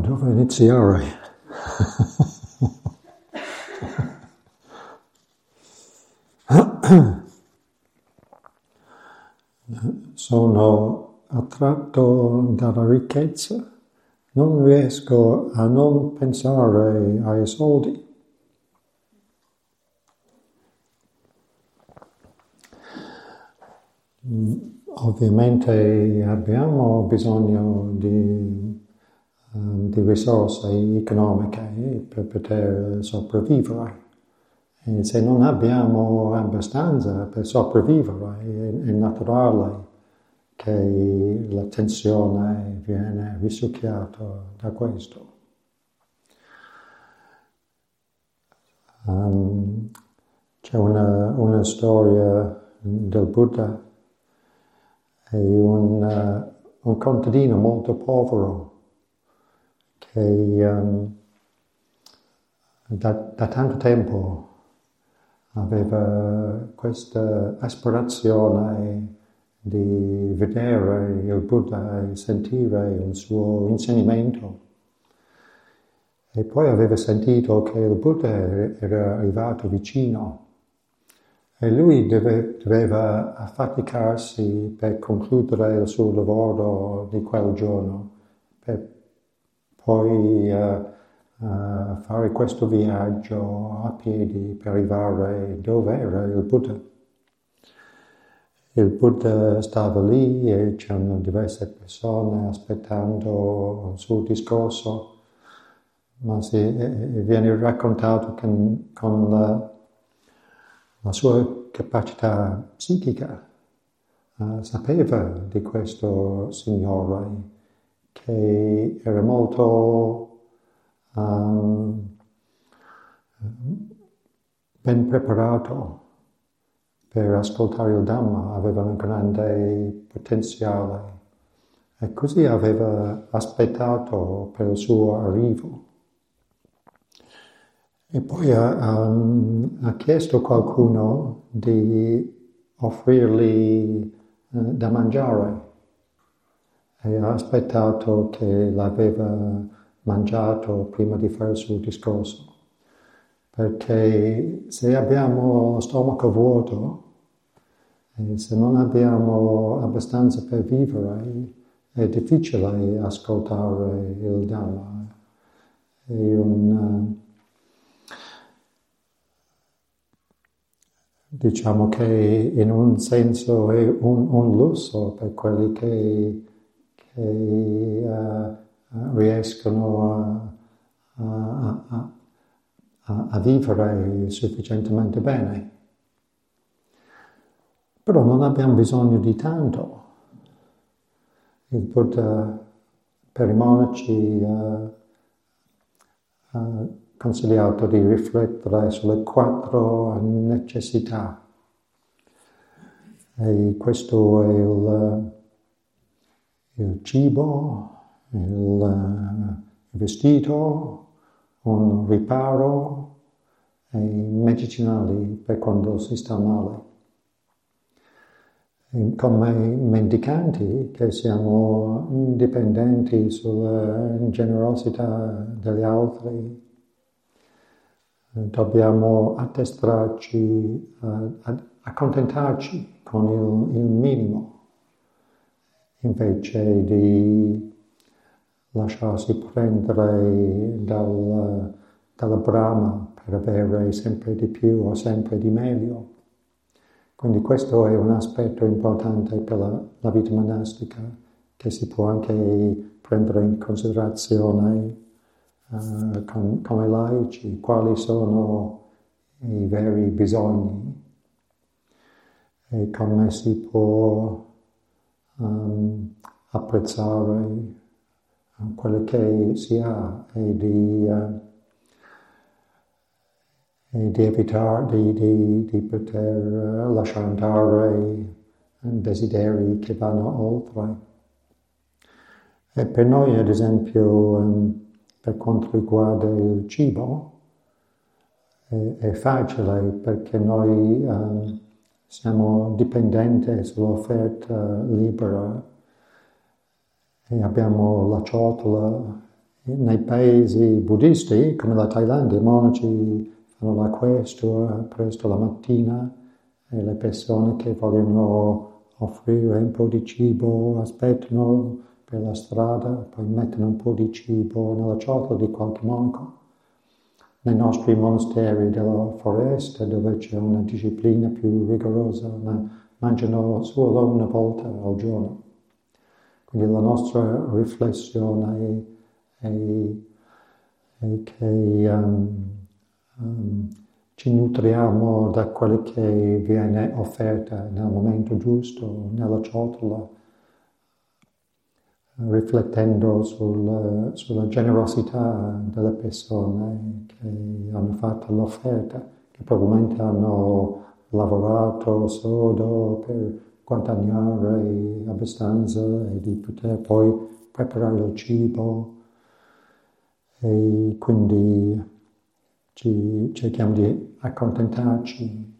dove iniziare? Sono attratto dalla ricchezza, non riesco a non pensare ai soldi. Ovviamente abbiamo bisogno di risorse economiche per poter sopravvivere. E se non abbiamo abbastanza per sopravvivere, è naturale che l'attenzione viene risucchiata da questo. C'è una storia del Buddha e un contadino molto povero che da tanto tempo aveva questa aspirazione di vedere il Buddha e sentire il suo insegnamento. E poi aveva sentito che il Buddha era arrivato vicino e lui doveva affaticarsi per concludere il suo lavoro di quel giorno, per poi fare questo viaggio a piedi per arrivare dove era il Buddha. Il Buddha stava lì e c'erano diverse persone aspettando il suo discorso, ma viene raccontato che con la sua capacità psichica sapeva di questo Signore che era molto ben preparato per ascoltare il Dhamma, aveva un grande potenziale e così aveva aspettato per il suo arrivo. E poi ha chiesto a qualcuno di offrirgli da mangiare e ha aspettato che l'aveva mangiato prima di fare il suo discorso. Perché se abbiamo lo stomaco vuoto e se non abbiamo abbastanza per vivere è difficile ascoltare il Dhamma. Diciamo che in un senso è un lusso per quelli che riescono a vivere sufficientemente bene. Però non abbiamo bisogno di tanto. Il Buddha per i monaci ha consigliato di riflettere sulle 4 necessità. E questo è il cibo, il vestito, un riparo e medicinali per quando si sta male. E come mendicanti che siamo dipendenti sulla generosità degli altri, dobbiamo addestrarci a accontentarci con il minimo, invece di lasciarsi prendere dalla brama per avere sempre di più o sempre di meglio. Quindi questo è un aspetto importante per la vita monastica che si può anche prendere in considerazione come laici, quali sono i veri bisogni e come si può apprezzare quello che si ha e di evitare di poter lasciare andare desideri che vanno oltre. E per noi, ad esempio, per quanto riguarda il cibo, è facile perché noi siamo dipendenti sull'offerta libera e abbiamo la ciotola nei paesi buddisti, come la Thailandia, i monaci fanno la questua presto la mattina e le persone che vogliono offrire un po' di cibo aspettano per la strada, poi mettono un po' di cibo nella ciotola di qualche monaco. Nei nostri monasteri della foresta, dove c'è una disciplina più rigorosa, mangiano solo una volta al giorno. Quindi la nostra riflessione è che ci nutriamo da quello che viene offerto nel momento giusto, nella ciotola, riflettendo sulla generosità delle persone che hanno fatto l'offerta, che probabilmente hanno lavorato sodo per guadagnare abbastanza e di poter poi preparare il cibo, e quindi cerchiamo di accontentarci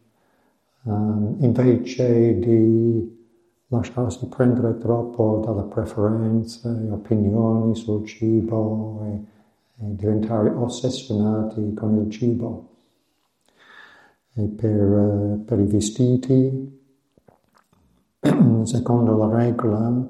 invece di lasciarsi prendere troppo dalle preferenze e opinioni sul cibo e diventare ossessionati con il cibo. E per i vestiti, secondo la regola,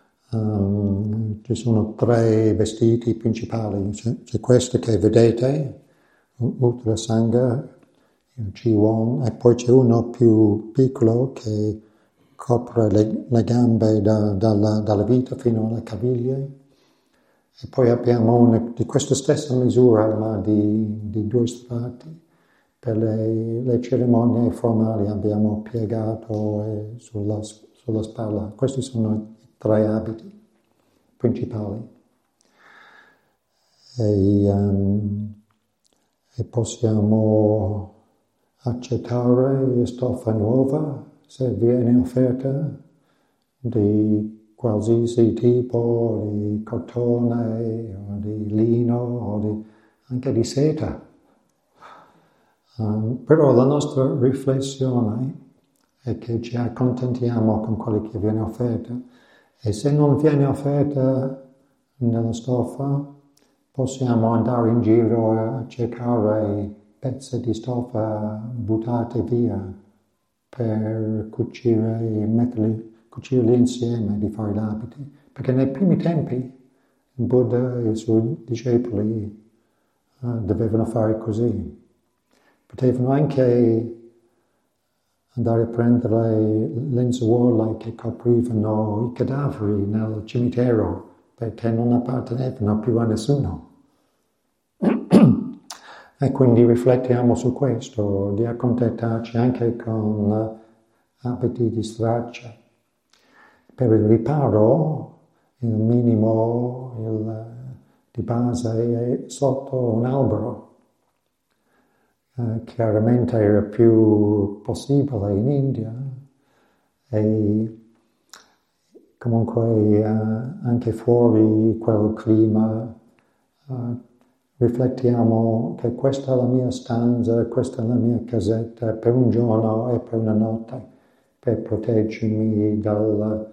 ci sono 3 vestiti principali. C'è questo che vedete, Uttara Sangha, il Jiwon, e poi c'è uno più piccolo che copre le gambe dalla vita fino alle caviglie, e poi abbiamo una di questa stessa misura ma di 2 strati. Per le cerimonie formali abbiamo piegato sulla spalla. Questi sono i 3 abiti principali. E possiamo accettare stoffa nuova se viene offerta di qualsiasi tipo, di cotone o di lino o anche di seta. Però la nostra riflessione è che ci accontentiamo con quello che viene offerto, e se non viene offerta nella stoffa possiamo andare in giro a cercare pezzi di stoffa buttate via per cucirli insieme, di fare gli abiti. Perché nei primi tempi il Buddha e i suoi discepoli dovevano fare così. Potevano anche andare a prendere lenzuola che coprivano i cadaveri nel cimitero, perché non appartenevano più a nessuno. E quindi riflettiamo su questo, di accontentarci anche con abiti di straccia. Per il riparo, il minimo di base è sotto un albero. Chiaramente era più possibile in India, e comunque anche fuori quel clima riflettiamo che questa è la mia stanza, questa è la mia casetta per un giorno e per una notte, per proteggermi dal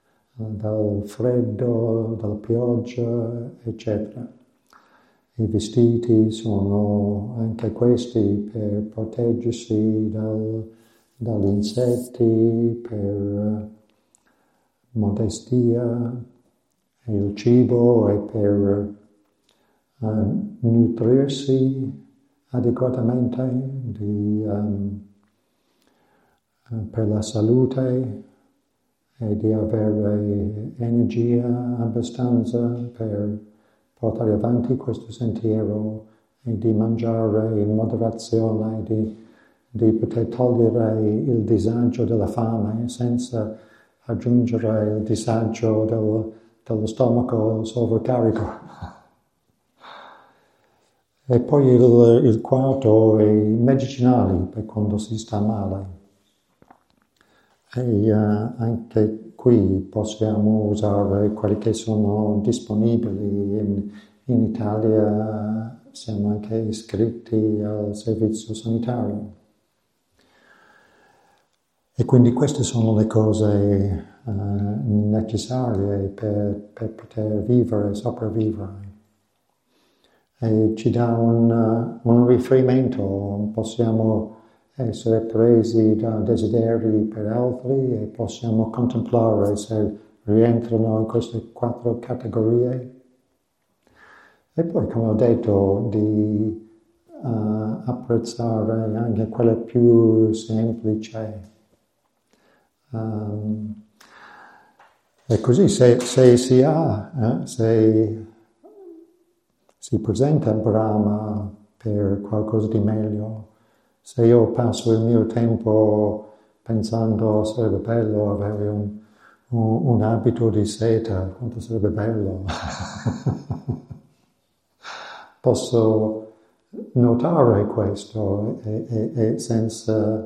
freddo, dalla pioggia, eccetera. I vestiti sono anche questi per proteggersi dagli insetti, per modestia, il cibo è per nutrirsi adeguatamente, per la salute e di avere energia abbastanza per portare avanti questo sentiero e di mangiare in moderazione, di poter togliere il disagio della fame senza aggiungere il disagio dello stomaco sovraccarico. E poi il quarto è i medicinali per quando si sta male. E anche qui possiamo usare quelli che sono disponibili. In Italia siamo anche iscritti al servizio sanitario. E quindi queste sono le cose necessarie per poter vivere e sopravvivere. e ci dà un riferimento, possiamo essere presi da desideri per altri e possiamo contemplare se rientrano in queste 4 categorie. E poi, come ho detto, di apprezzare anche quelle più semplici. E così se si presenta Brahma per qualcosa di meglio, se io passo il mio tempo pensando sarebbe bello avere un abito di seta, quanto sarebbe bello, posso notare questo e senza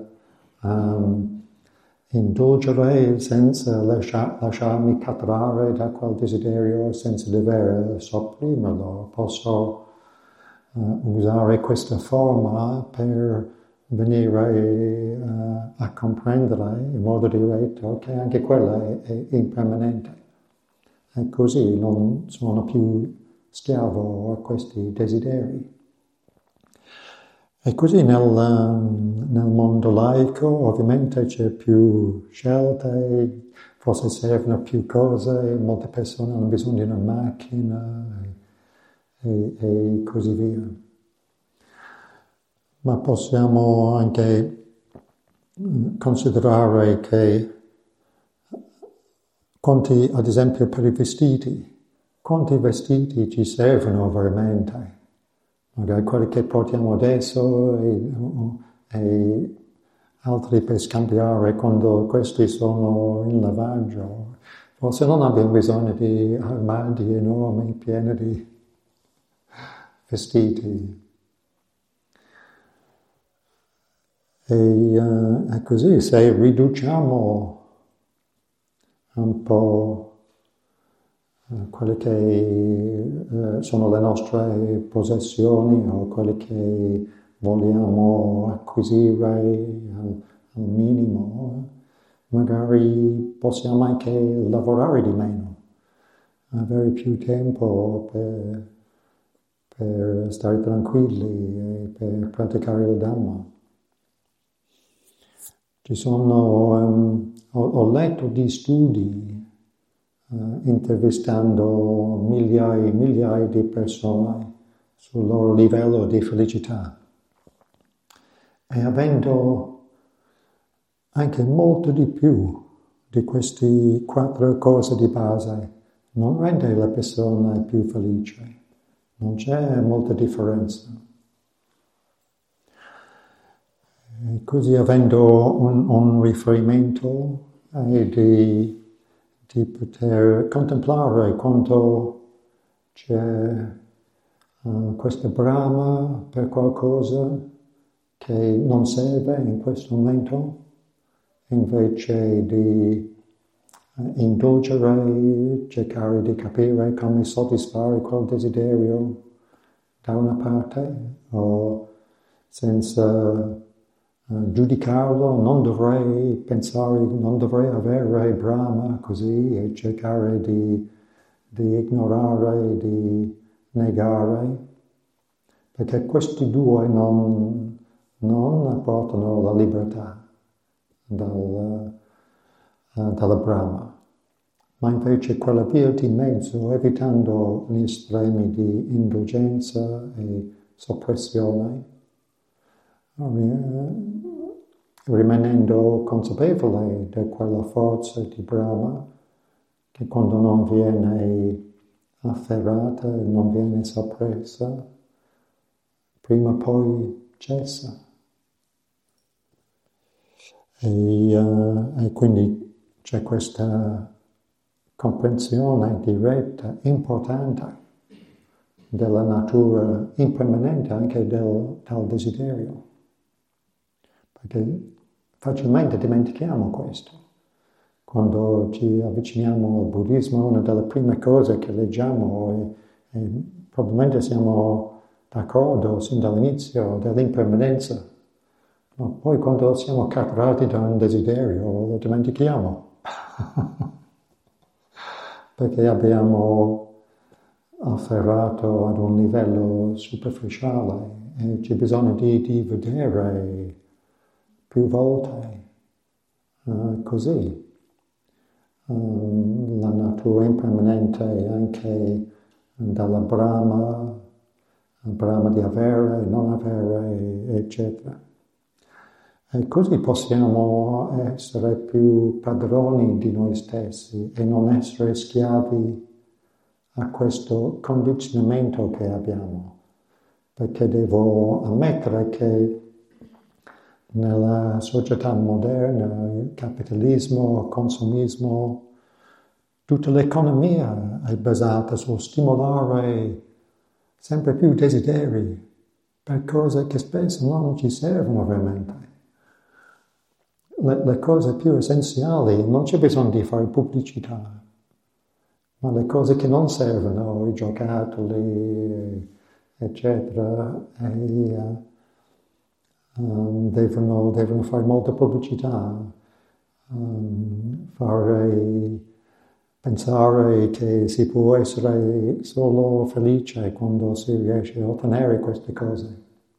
indulgere, senza lasciarmi catturare da quel desiderio, senza dover sopprimerlo. Posso usare questa forma per venire a comprendere in modo diretto che anche quella è impermanente. E così non sono più schiavo a questi desideri. E così nel mondo laico ovviamente c'è più scelte, forse servono più cose, molte persone hanno bisogno di una macchina e così via. Ma possiamo anche considerare che quanti, ad esempio per i vestiti, quanti vestiti ci servono veramente? Magari quelli che portiamo adesso e altri per scambiare quando questi sono in lavaggio. Forse non abbiamo bisogno di armadi enormi pieni di vestiti. E così se riduciamo un po' quelle che sono le nostre possessioni o quelle che vogliamo acquisire al minimo, magari possiamo anche lavorare di meno, avere più tempo per stare tranquilli e per praticare il Dhamma. Ci sono, ho letto di studi intervistando migliaia e migliaia di persone sul loro livello di felicità e avendo anche molto di più di queste 4 cose di base non rende la persona più felice, non c'è molta differenza. E così avendo un riferimento di poter contemplare quanto c'è questo Brahma per qualcosa che non serve in questo momento, invece di indulgere, cercare di capire come soddisfare quel desiderio da una parte, o senza giudicarlo, non dovrei pensare, non dovrei avere Brahma così e cercare di ignorare, di negare, perché questi due non portano la libertà dalla Brahma, ma invece quella via di mezzo, evitando gli estremi di indulgenza e soppressione, rimanendo consapevole di quella forza di Brahma che quando non viene afferrata, non viene soppressa, prima o poi cessa. E quindi c'è questa comprensione diretta, importante, della natura impermanente anche del desiderio. Perché facilmente dimentichiamo questo. Quando ci avviciniamo al buddismo, una delle prime cose che leggiamo e probabilmente siamo d'accordo sin dall'inizio dell'impermanenza. Ma poi quando siamo catturati da un desiderio lo dimentichiamo. Perché abbiamo afferrato ad un livello superficiale e c'è bisogno di vedere più volte così. La natura impermanente anche dalla Brahma di avere, non avere, eccetera. E così possiamo essere più padroni di noi stessi e non essere schiavi a questo condizionamento che abbiamo. Perché devo ammettere che nella società moderna, il capitalismo, il consumismo, tutta l'economia è basata sul stimolare sempre più desideri per cose che spesso non ci servono veramente. Le cose più essenziali non c'è bisogno di fare pubblicità, ma le cose che non servono, i giocattoli, eccetera, devono fare molta pubblicità, pensare che si può essere solo felice quando si riesce a ottenere queste cose.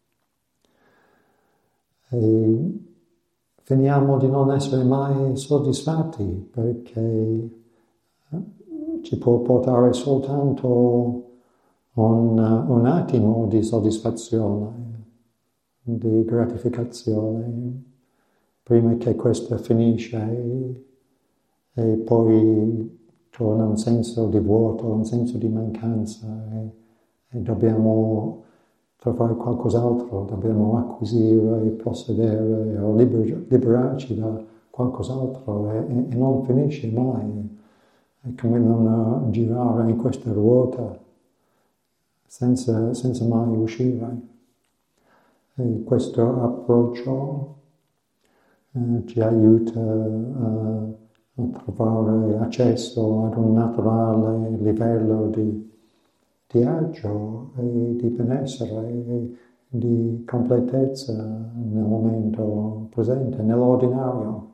E finiamo di non essere mai soddisfatti perché ci può portare soltanto un attimo di soddisfazione, di gratificazione, prima che questa finisce e poi torna un senso di vuoto, un senso di mancanza e dobbiamo trovare qualcos'altro, dobbiamo acquisire, possedere o liberarci da qualcos'altro e non finisce mai. È come non girare in questa ruota senza mai uscire. E questo approccio ci aiuta a trovare accesso ad un naturale livello di agio e di benessere e di completezza nel momento presente, nell'ordinario,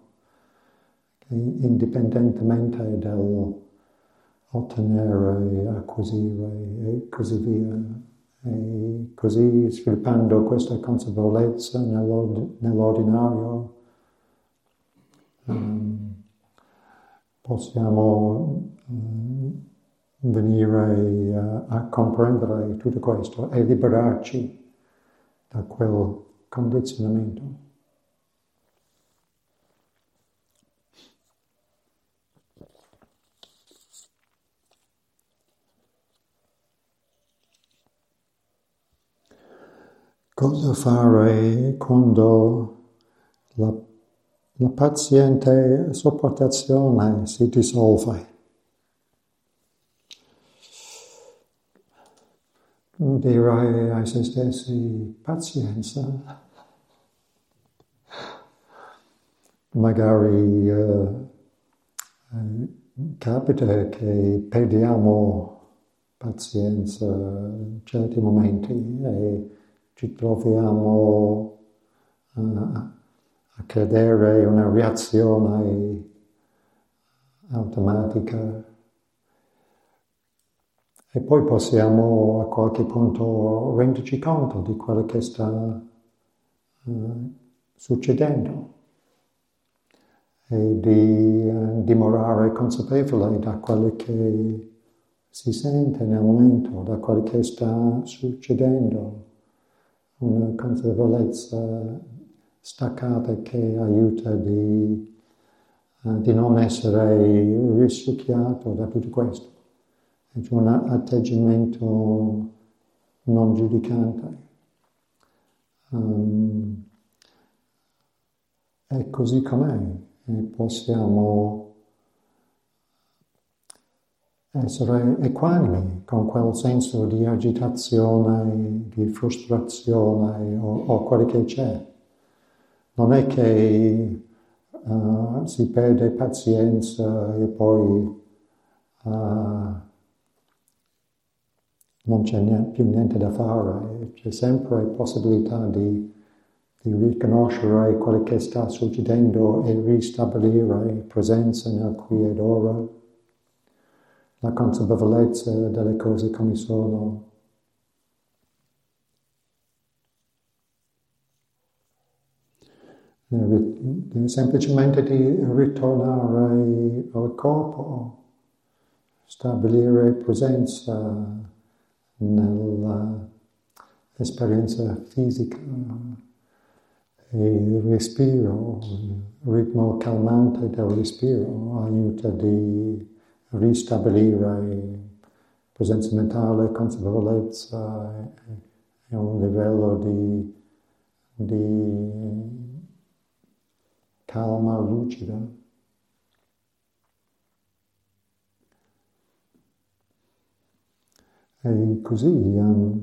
indipendentemente dall'ottenere, acquisire e così via. E così sviluppando questa consapevolezza nell'ordinario possiamo venire a comprendere tutto questo e liberarci da quel condizionamento. Cosa fare quando la paziente sopportazione si dissolve? Direi a se stessi pazienza. Magari capita che perdiamo pazienza in certi momenti e ci troviamo a credere una reazione automatica e poi possiamo a qualche punto renderci conto di quello che sta succedendo e di dimorare consapevole da quello che si sente nel momento, da quello che sta succedendo, una consapevolezza staccata che aiuta di non essere risucchiato da tutto questo. È un atteggiamento non giudicante. È così com'è e possiamo essere equanimi con quel senso di agitazione, di frustrazione o quello che c'è. Non è che si perde pazienza e poi non c'è più niente da fare, c'è sempre possibilità di riconoscere quello che sta succedendo e ristabilire presenza nel qui ed ora. la consapevolezza delle cose come sono. Semplicemente di ritornare al corpo, stabilire presenza nell'esperienza fisica, il respiro, il ritmo calmante del respiro aiuta di ristabilire presenza mentale, consapevolezza e un livello di calma lucida. E così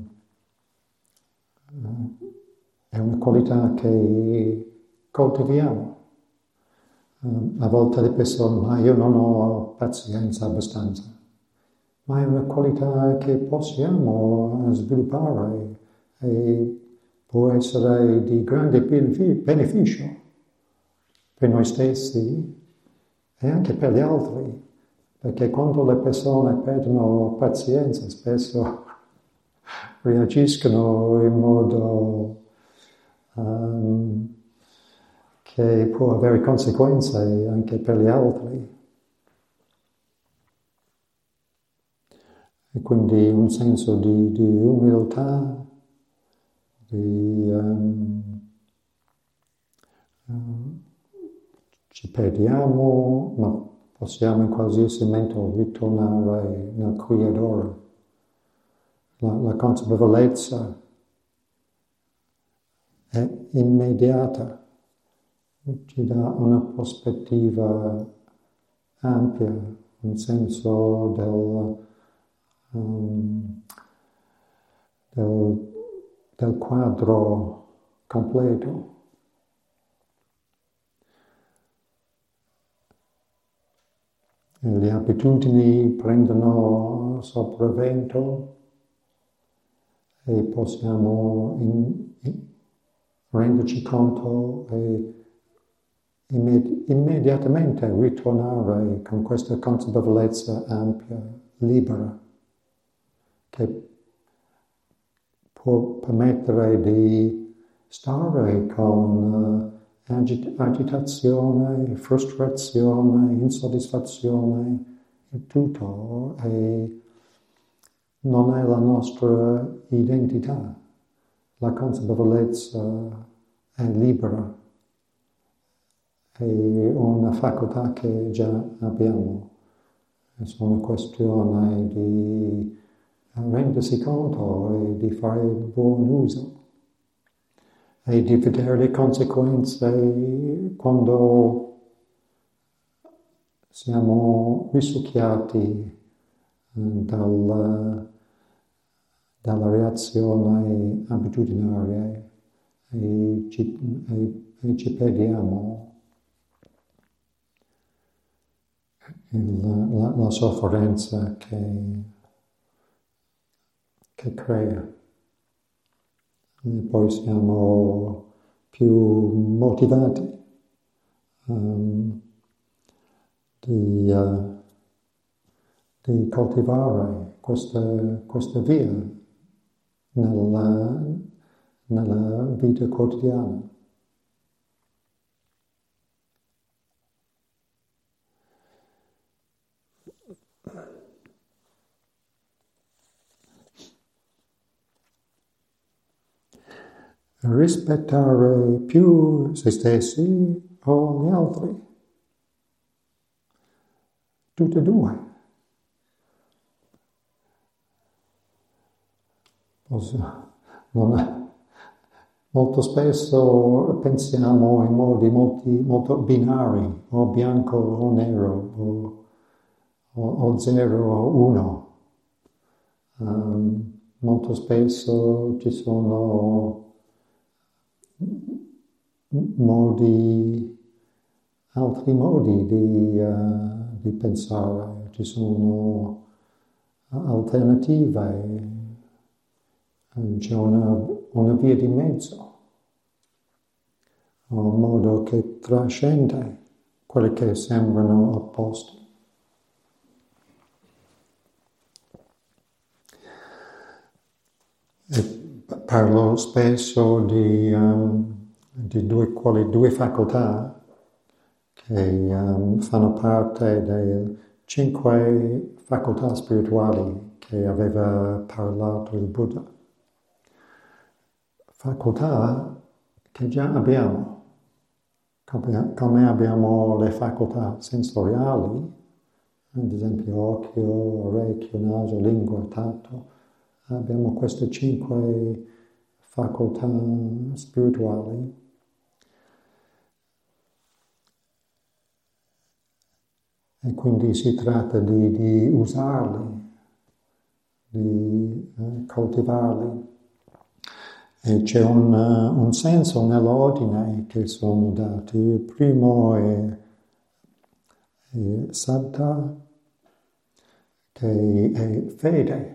è una qualità che coltiviamo. A volte le persone, ma io non ho pazienza abbastanza, ma è una qualità che possiamo sviluppare e può essere di grande beneficio per noi stessi e anche per gli altri, perché quando le persone perdono pazienza spesso reagiscono in modo che può avere conseguenze anche per gli altri. E quindi un senso di umiltà, ci perdiamo, ma possiamo in qualsiasi momento ritornare nel qui ed ora. La consapevolezza è immediata, ci dà una prospettiva ampia, un senso del quadro completo. E le abitudini prendono sopravvento e possiamo renderci conto e immediatamente ritornare con questa consapevolezza ampia, libera, che può permettere di stare con agitazione, frustrazione, insoddisfazione, e tutto, e non è la nostra identità. La consapevolezza è libera, è una facoltà che già abbiamo. È solo una questione di rendersi conto e di fare buon uso e di vedere le conseguenze quando siamo risucchiati dalla reazione abitudinaria e ci perdiamo la sofferenza che crea. E poi siamo più motivati di coltivare questa via nella vita quotidiana. Rispettare più se stessi o gli altri. Tutte e due. Molto spesso pensiamo in modi molto binari, o bianco o nero, o 0 o 1. Molto spesso ci sono altri modi di pensare, ci sono alternative, c'è una via di mezzo, un modo che trascende quelle che sembrano opposti. parlo spesso di due facoltà che fanno parte delle 5 facoltà spirituali che aveva parlato il Buddha. Facoltà che già abbiamo, come abbiamo le facoltà sensoriali, ad esempio occhio, orecchio, naso, lingua, tatto, abbiamo queste 5 facoltà spirituali. E quindi si tratta di usarli, di coltivarli. E c'è un senso nell'ordine che sono dati. Il primo è saddha, che è fede.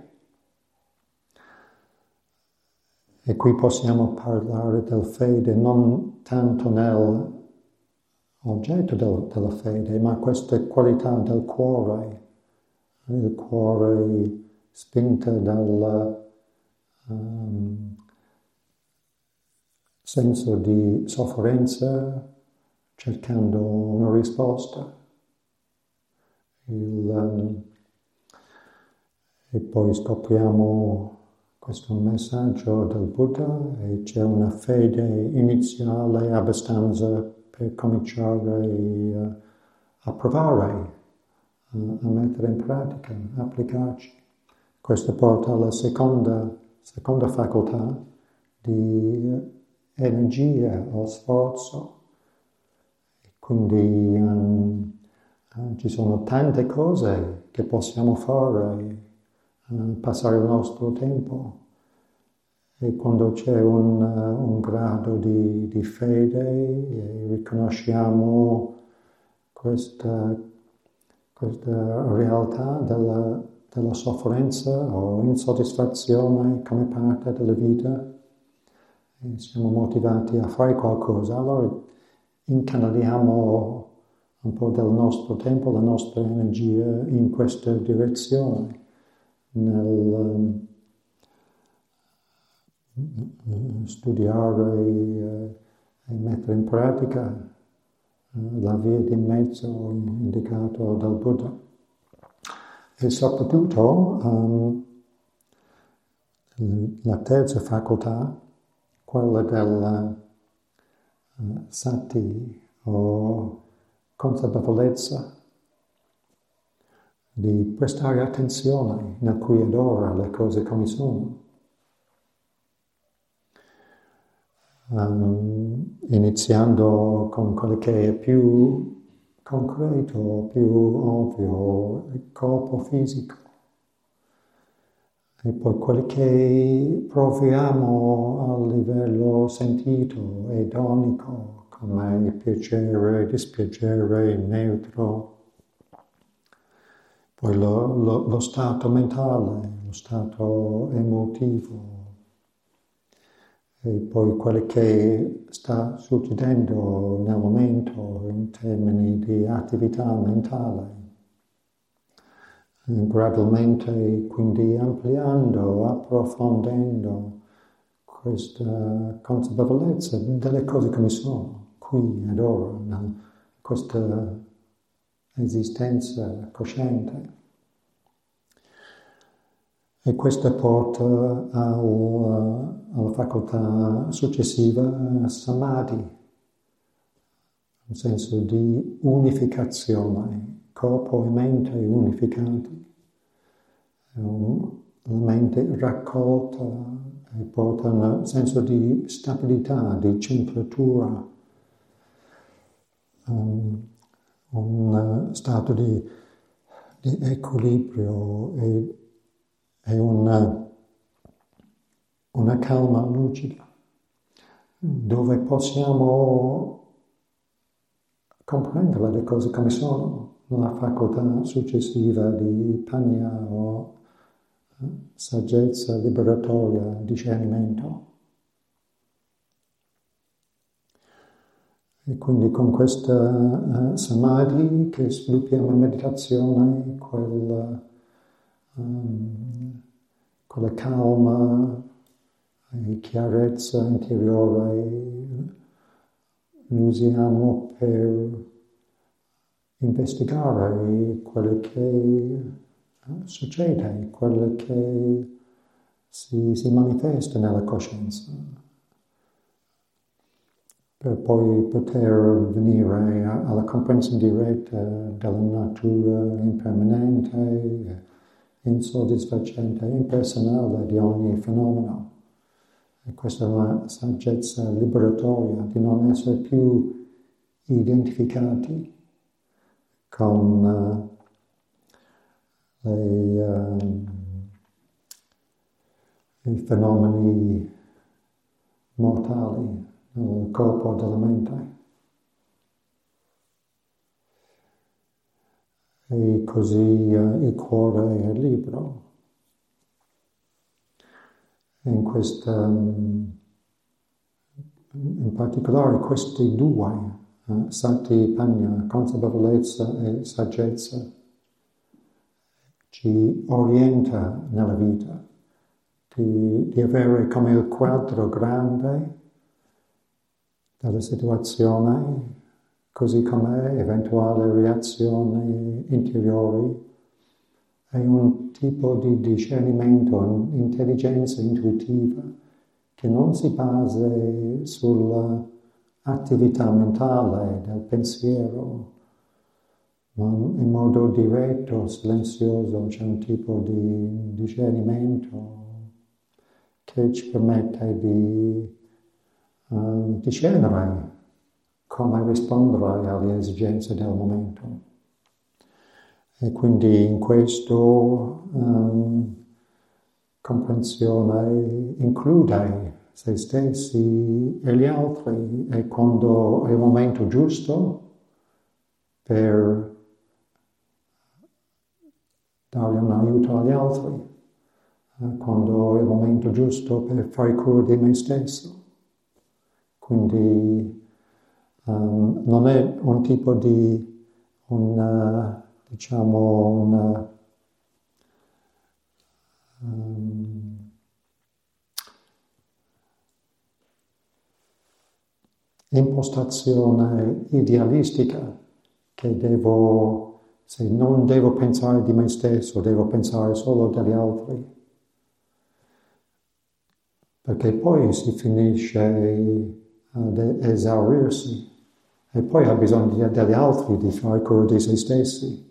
E qui possiamo parlare del fede non tanto nell'oggetto della fede, ma queste qualità del cuore, il cuore spinto dal senso di sofferenza, cercando una risposta. E poi scopriamo questo messaggio del Buddha e c'è una fede iniziale abbastanza per cominciare a provare, a mettere in pratica, a applicarci. Questo porta alla seconda facoltà di energia o sforzo. E quindi ci sono tante cose che possiamo fare, passare il nostro tempo, e quando c'è un grado di fede riconosciamo questa realtà della sofferenza o insoddisfazione come parte della vita e siamo motivati a fare qualcosa, allora incanaliamo un po' del nostro tempo, la nostra energia in questa direzione, nel studiare e mettere in pratica la via di mezzo indicato dal Buddha. E soprattutto la terza facoltà, quella del sati o consapevolezza, di prestare attenzione nel qui ed ora alle cose come sono. Iniziando con quello che è più concreto, più ovvio, il corpo fisico. E poi quello che proviamo a livello sentito, edonico, come piacere, dispiacere, neutro. Poi lo stato mentale, lo stato emotivo. E poi quello che sta succedendo nel momento in termini di attività mentale. Gradualmente quindi ampliando, approfondendo questa consapevolezza delle cose come sono, qui ed ora, in questa esistenza cosciente. E questa porta alla facoltà successiva, samadhi, un senso di unificazione, corpo e mente unificati, la mente raccolta e porta un senso di stabilità, di centratura, un stato di equilibrio e una calma lucida, dove possiamo comprendere le cose come sono, la facoltà successiva di panya o saggezza liberatoria, discernimento. E quindi con questa samadhi che sviluppiamo in meditazione, quella calma e chiarezza interiore lo usiamo per investigare quello che succede, quello che si manifesta nella coscienza, per poi poter venire alla comprensione diretta della natura impermanente, insoddisfacente, impersonale di ogni fenomeno. E questa è una saggezza liberatoria di non essere più identificati con i fenomeni mortali del corpo e della mente. E così il cuore è libero. E in particolare questi due, Satipanya, consapevolezza e saggezza, ci orienta nella vita, di avere come il quadro grande della situazione, così come eventuali reazioni interiori, e un tipo di discernimento, un'intelligenza intuitiva che non si basa sull'attività mentale del pensiero, ma in modo diretto, silenzioso. C'è un tipo di discernimento che ci permette di discernere come rispondere alle esigenze del momento. E quindi in questo comprensione include se stessi e gli altri, e quando è il momento giusto per dare un aiuto agli altri, quando è il momento giusto per fare cura di me stesso. Quindi non è un tipo di impostazione idealistica che se non devo pensare di me stesso, devo pensare solo degli altri, perché poi si finisce ad esaurirsi e poi ha bisogno degli altri di fare cura di se stessi.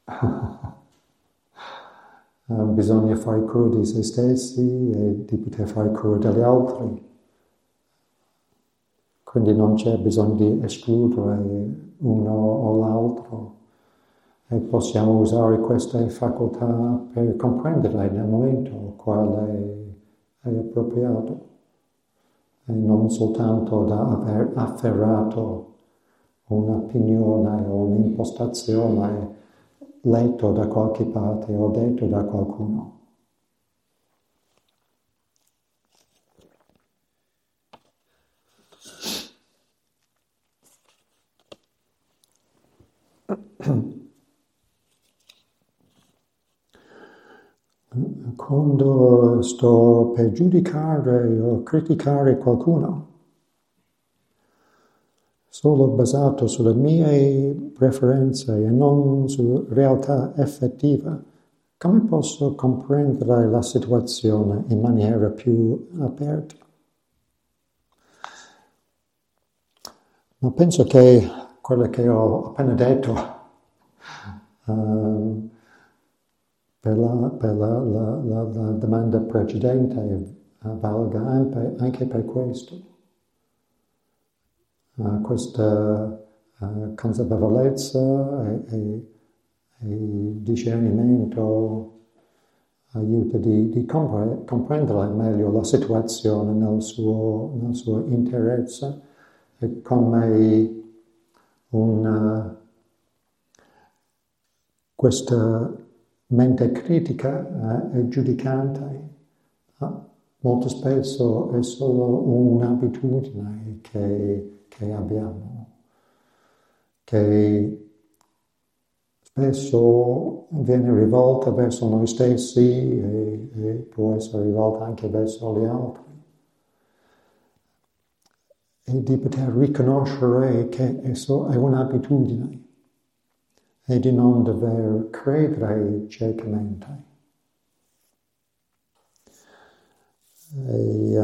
Bisogna fare cura di se stessi e di poter fare cura degli altri. Quindi non c'è bisogno di escludere uno o l'altro, e possiamo usare queste facoltà per comprendere nel momento quale è appropriato, e non soltanto da aver afferrato un'opinione o un'impostazione letto da qualche parte o detto da qualcuno. Quando sto per giudicare o criticare qualcuno, solo basato sulle mie preferenze e non su realtà effettiva, come posso comprendere la situazione in maniera più aperta? Ma penso che quello che ho appena detto per la domanda precedente valga anche per questo. Questa consapevolezza e discernimento aiuta di comprendere meglio la situazione nella sua interezza, e come questa mente critica e giudicante molto spesso è solo un'abitudine che abbiamo, che spesso viene rivolta verso noi stessi e può essere rivolta anche verso gli altri. e di poter riconoscere che esso è un'abitudine e di non dover credere ciecamente. E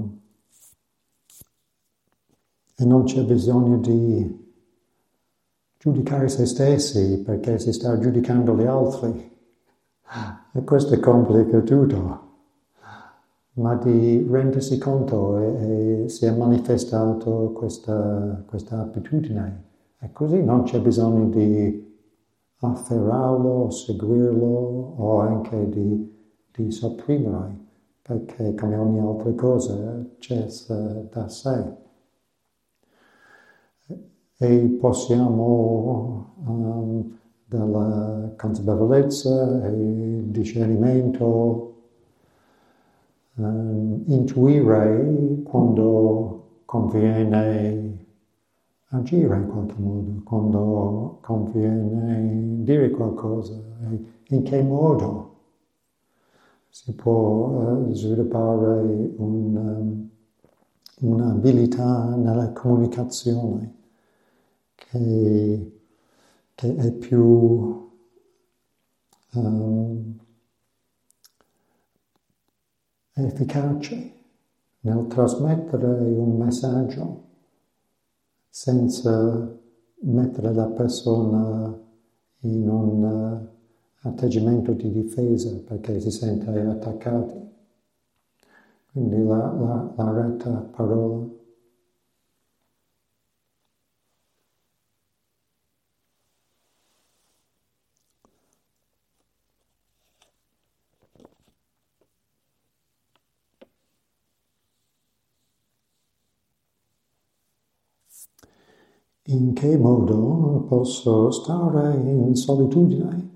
non c'è bisogno di giudicare se stessi perché si sta giudicando gli altri. E questo complica tutto. Ma di rendersi conto e si è manifestato questa abitudine. E così non c'è bisogno di afferrarlo, seguirlo o anche di sopprimere, perché come ogni altra cosa cessa da sé. E possiamo dalla consapevolezza e discernimento intuire quando conviene agire in qualche modo, quando conviene dire qualcosa, e in che modo si può sviluppare un'abilità nella comunicazione che è più efficace nel trasmettere un messaggio senza mettere la persona in un atteggiamento di difesa perché si sente attaccati. Quindi la retta parola. In che modo posso stare in solitudine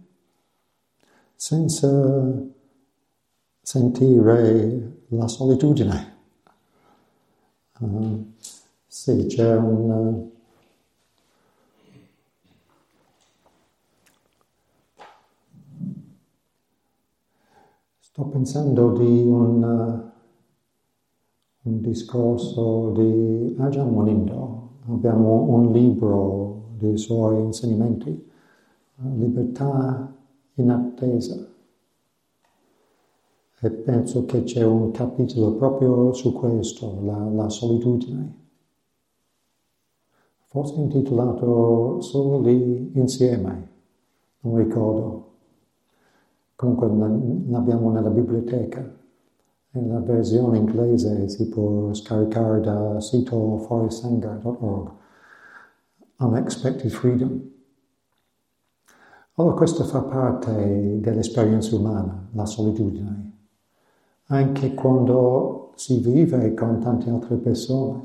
senza sentire la solitudine? Sì, c'è sto pensando di un discorso di Ajahn Munindo. Abbiamo un libro dei suoi insegnamenti, Libertà in attesa. E penso che c'è un capitolo proprio su questo, la solitudine. Forse intitolato Soli insieme, non ricordo. Comunque l'abbiamo nella biblioteca. E la versione inglese si può scaricare da sito forestsanger.org. Unexpected Freedom. Allora questo fa parte dell'esperienza umana, la solitudine. Anche quando si vive con tante altre persone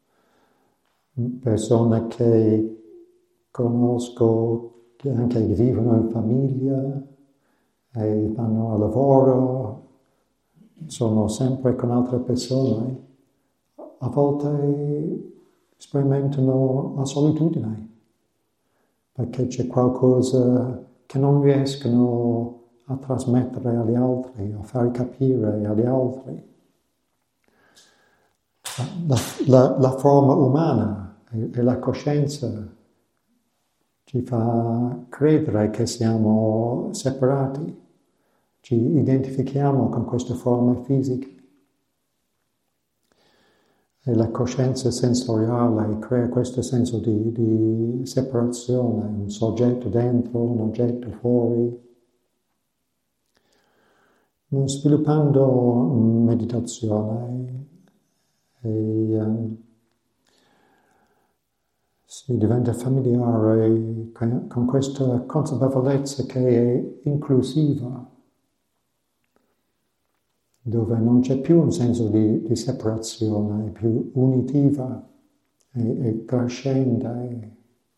che conosco, che anche vivono in famiglia e vanno a lavoro, sono sempre con altre persone, a volte sperimentano la solitudine, perché c'è qualcosa che non riescono a trasmettere agli altri, a far capire agli altri. La forma umana e la coscienza ci fa credere che siamo separati, ci identifichiamo con queste forme fisiche. E la coscienza sensoriale crea questo senso di separazione, un soggetto dentro, un oggetto fuori. Sviluppando meditazione si diventa familiare con questa consapevolezza che è inclusiva, dove non c'è più un senso di separazione, è più unitiva e trascende.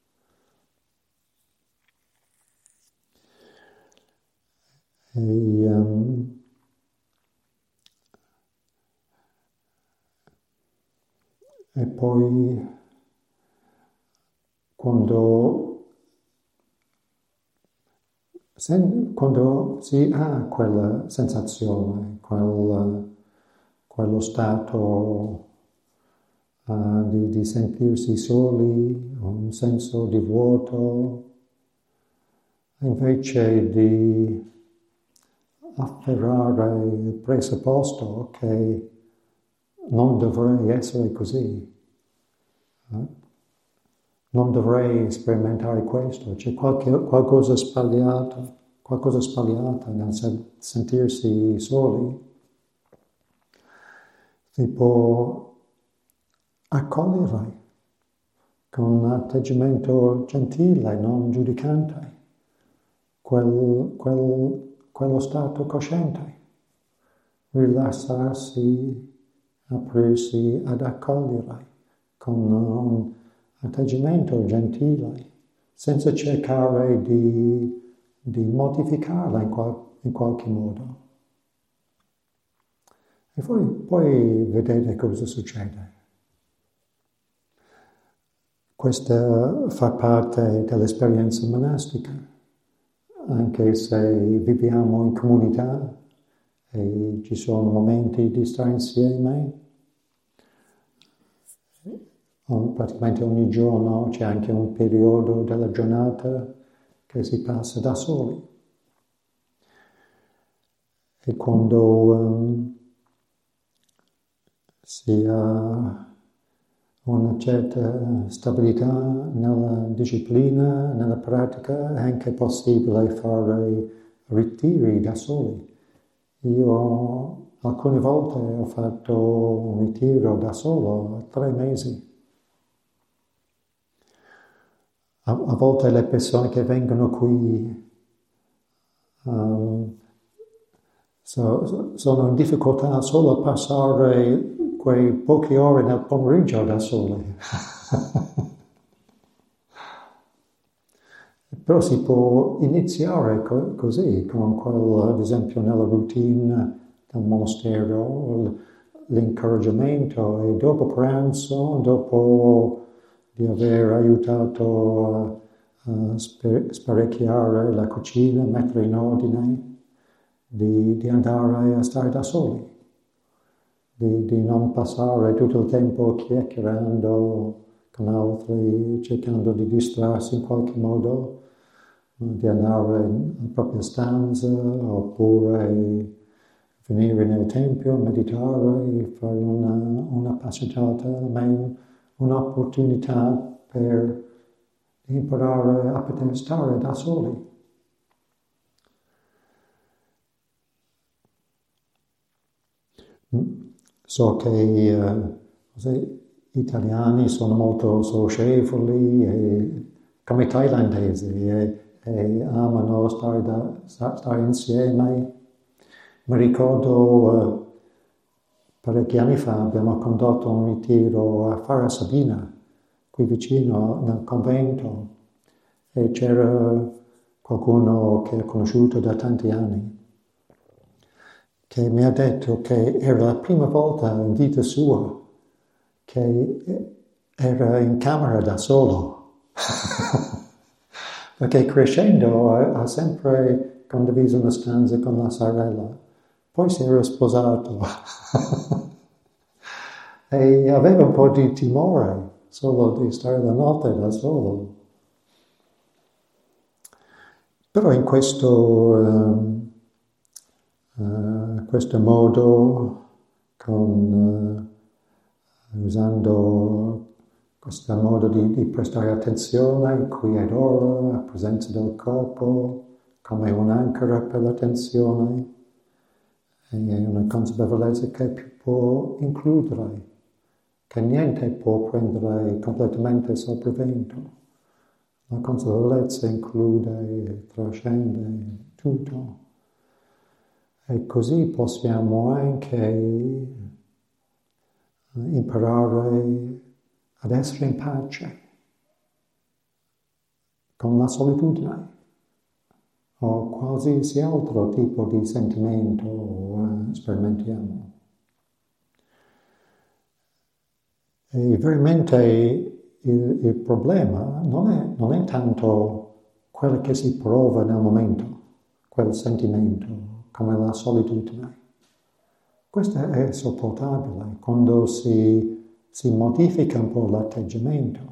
E poi quando si ha quella sensazione, quello stato di sentirsi soli, un senso di vuoto, invece di afferrare il presupposto che non dovrei essere così, non dovrei sperimentare questo, c'è qualcosa sbagliato nel sentirsi soli. Si può accogliere con un atteggiamento gentile, non giudicante, quello stato cosciente, rilassarsi, aprirsi ad accogliere con un atteggiamento gentile, senza cercare di modificarla in qualche modo. E poi vedete cosa succede. Questa fa parte dell'esperienza monastica, anche se viviamo in comunità e ci sono momenti di stare insieme, praticamente ogni giorno c'è anche un periodo della giornata che si passa da soli. E quando si ha una certa stabilità nella disciplina, nella pratica, è anche possibile fare ritiri da soli. Io alcune volte ho fatto un ritiro da solo, 3 mesi. A volte le persone che vengono qui sono in difficoltà solo a passare quei poche ore nel pomeriggio da soli. Però si può iniziare così, ad esempio nella routine del monastero, l'incoraggiamento, e dopo pranzo, dopo di aver aiutato a sparecchiare la cucina, mettere in ordine, di andare a stare da soli, di non passare tutto il tempo chiacchierando con altri, cercando di distrarsi in qualche modo, di andare in propria stanza oppure venire nel tempio, meditare, fare una passeggiata, ma un'opportunità per imparare a poter stare da soli. So che gli italiani sono molto socievoli, come i thailandesi, e amano stare insieme. Mi ricordo parecchi anni fa abbiamo condotto un ritiro a Fara Sabina, qui vicino nel convento, e c'era qualcuno che ho conosciuto da tanti anni, che mi ha detto che era la prima volta in vita sua che era in camera da solo. Perché crescendo ha sempre condiviso una stanza con la sorella, poi si era sposato e aveva un po' di timore solo di stare la notte da solo. Però in questo modo, usando questo modo di prestare attenzione qui ed ora, alla presenza del corpo, come un'ancora per l'attenzione, è una consapevolezza che può includere, che niente può prendere completamente il sopravvento. La consapevolezza include, trascende tutto. E così possiamo anche imparare ad essere in pace con la solitudine o qualsiasi altro tipo di sentimento sperimentiamo. E veramente il problema non è tanto quello che si prova nel momento, quel sentimento, come la solitudine. Questo è sopportabile quando si si modifica un po' l'atteggiamento.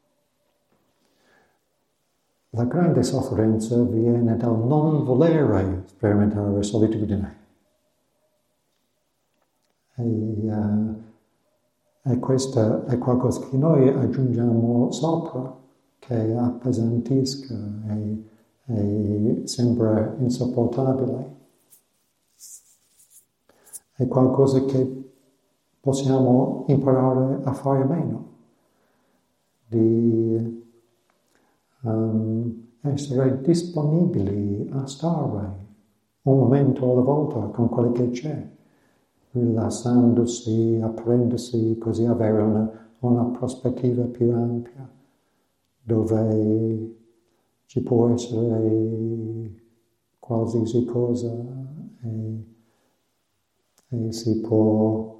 La grande sofferenza viene dal non volere sperimentare solitudine. E questo è qualcosa che noi aggiungiamo sopra, che appesantisca e sembra insopportabile. È qualcosa che possiamo imparare a fare meno, di essere disponibili a stare un momento alla volta con quello che c'è, rilassandosi, aprendersi, così avere una prospettiva più ampia, dove ci può essere qualsiasi cosa e si può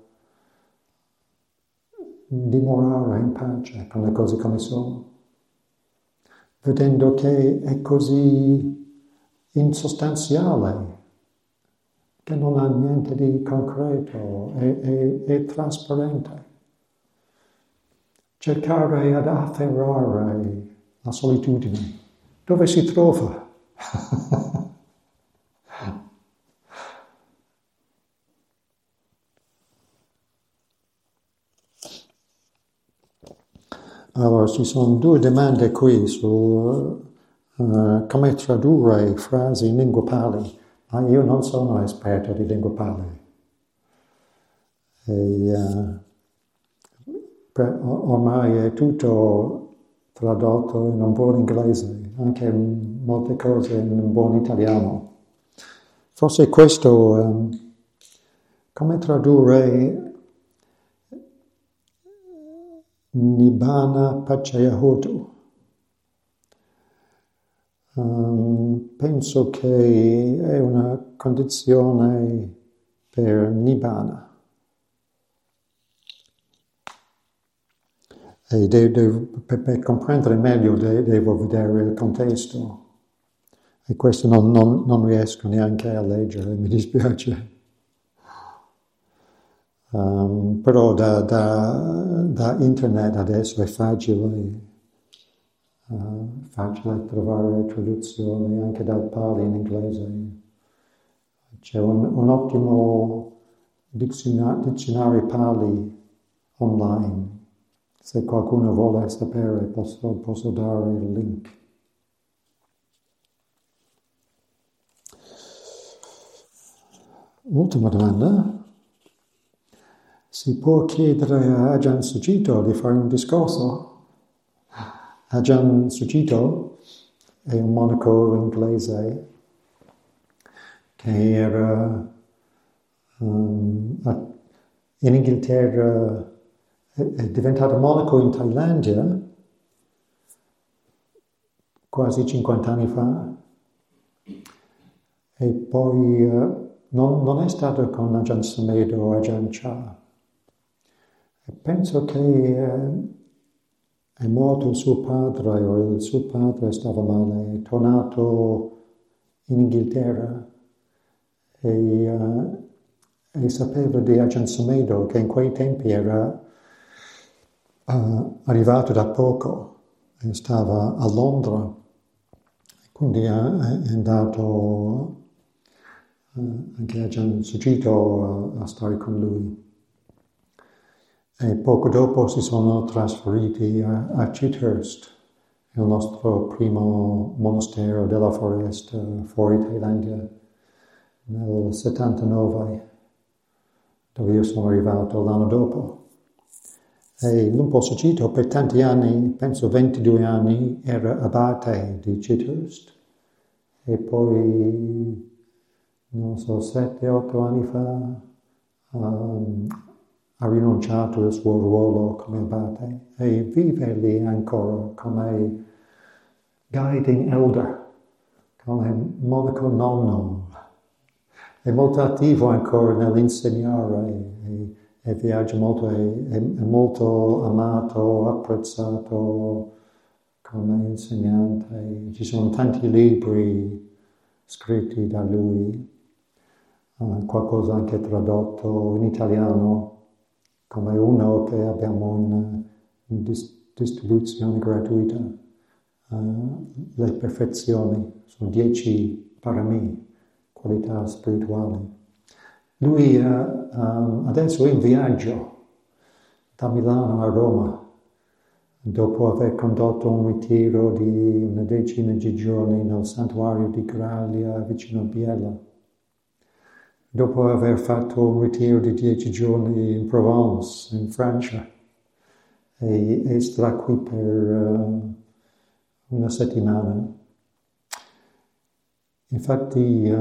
dimorare in pace con le cose come sono, vedendo che è così insostanziale, che non ha niente di concreto, è trasparente. Cercare ad afferrare la solitudine, dove si trova? Allora, ci sono due domande qui su come tradurre frasi in lingua Pali, ma io non sono esperto di lingua Pali. Ormai è tutto tradotto in un buon inglese, anche molte cose in un buon italiano. Forse questo, come tradurre Nibbana Paccaya-Hotu. Penso che è una condizione per Nibbana. E per comprendere meglio devo vedere il contesto. E questo non riesco neanche a leggere, mi dispiace. Però da internet adesso è facile trovare traduzioni anche dal Pali in inglese. C'è un ottimo dizionario Pali online. Se qualcuno vuole sapere posso dare il link. Ultima domanda. Si può chiedere a Ajahn Sucitto di fare un discorso? Ajahn Sucitto è un monaco inglese che era in Inghilterra, è diventato monaco in Thailandia quasi 50 anni fa e poi non è stato con Ajahn Sumedho o Ajahn Chah. Penso che è morto il suo padre, o il suo padre stava male, è tornato in Inghilterra e sapeva di Ajahn Sumedho, che in quei tempi era arrivato da poco e stava a Londra, quindi è andato anche Ajahn Sucitto a stare con lui. E poco dopo si sono trasferiti a Chithurst, il nostro primo monastero della foresta fuori Thailandia, nel 79, dove io sono arrivato l'anno dopo. E Lumpur Sucitto per tanti anni, penso 22 anni, era abate di Chithurst. E poi, non so, 7-8 anni fa, ha rinunciato al suo ruolo come abate e vive lì ancora come guiding elder, come monaco nonno. È molto attivo ancora nell'insegnare e viaggia molto, è molto amato, apprezzato come insegnante. Ci sono tanti libri scritti da lui, qualcosa anche tradotto in italiano, come uno che abbiamo in distribuzione gratuita, le perfezioni, sono 10 parami, qualità spirituali. Lui adesso è in viaggio da Milano a Roma, dopo aver condotto un ritiro di una decina di giorni nel santuario di Graglia vicino a Biella, dopo aver fatto un ritiro di 10 giorni in Provence, in Francia, e starà qui per una settimana. Infatti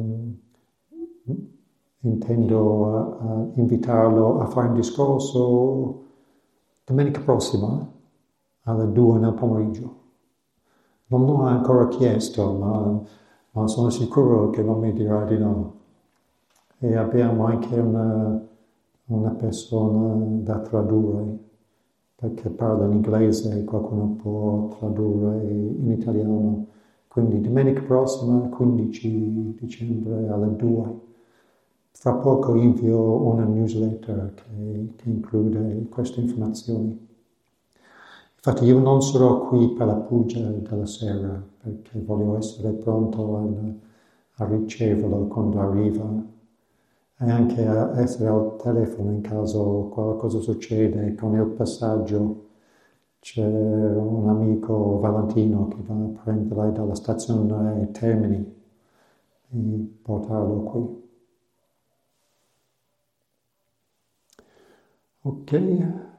intendo invitarlo a fare un discorso domenica prossima alle 2 nel pomeriggio. Non l'ho ancora chiesto, ma sono sicuro che non mi dirà di no. E abbiamo anche una persona da tradurre, perché parla in inglese e qualcuno può tradurre in italiano. Quindi domenica prossima, 15 dicembre alle 2. Fra poco invio una newsletter che include queste informazioni. Infatti io non sarò qui per la puja della sera, perché voglio essere pronto a riceverlo quando arriva e anche a essere al telefono in caso qualcosa succede. Con il passaggio c'è un amico Valentino che va a prendere dalla stazione Termini e portarlo qui. Ok.